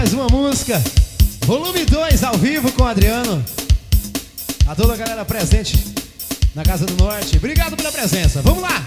mais uma música. Volume 2 ao vivo com o Adriano. A toda a galera presente na Casa do Norte. Obrigado pela presença. Vamos lá.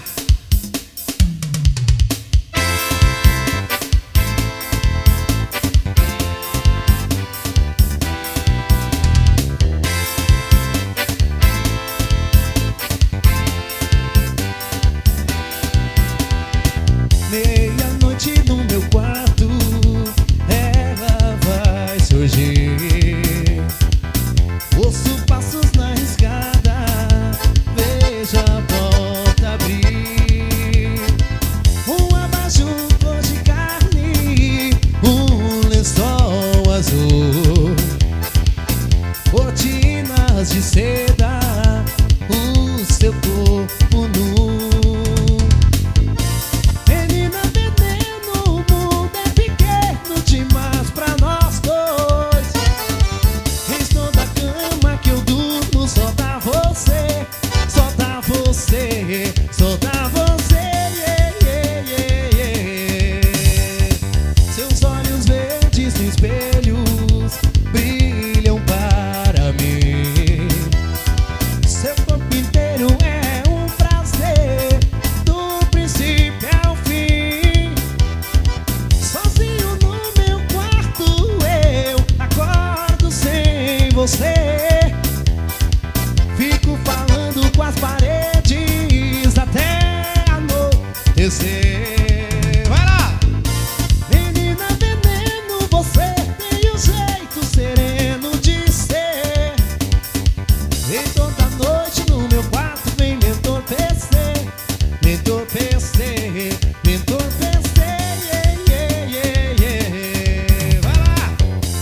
Meia-noite no meu quarto, ela vai surgir. Ouço passos na escada, vejo a porta abrir. Um abajur cor de carne, um lençol azul, cortinas de seda, o seu corpo nu. Só dá você, yeah, yeah, yeah, yeah. Seus olhos verdes no espelhos brilham para mim. Seu corpo inteiro é um prazer, do princípio ao fim. Sozinho no meu quarto eu acordo sem você. Fico falando com as paredes até anoitecer. Vai lá! Menina veneno, você tem um jeito sereno de ser. E toda noite no meu quarto vem me entorpecer, me entorpecer, me entorpecer, yeah, yeah, yeah, yeah. Vai lá!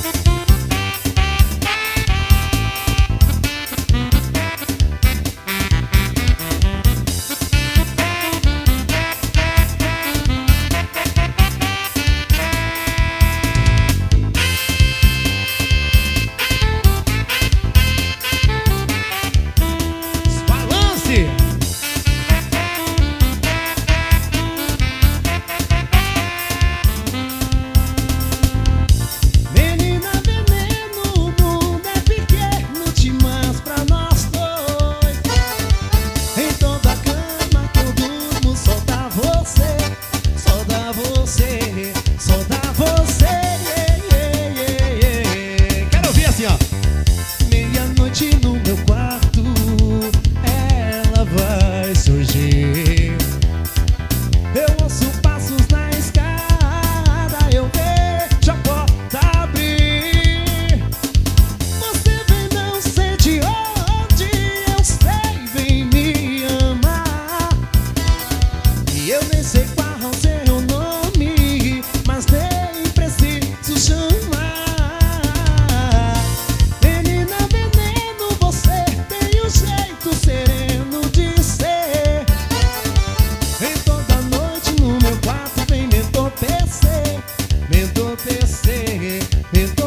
Menina veneno, o mundo é pequeno demais pra nós dois. Em toda cama que eu durmo só dá você, só dá você, só dá você, yeah, yeah, yeah, yeah. Quero ouvir assim, ó. Meia-noite no meu quarto, ela vai surgir. Eu ouço passos na escada, eu vejo a porta abrir. Você vem não sei de onde, eu sei, vem me amar. E eu nem sei qual é o seu nome, mas nem preciso chamar. Menina veneno, você tem um jeito sereno de ser. Em toda noite no meu quarto vem me entorpecer, me entorpecer, me entorpecer.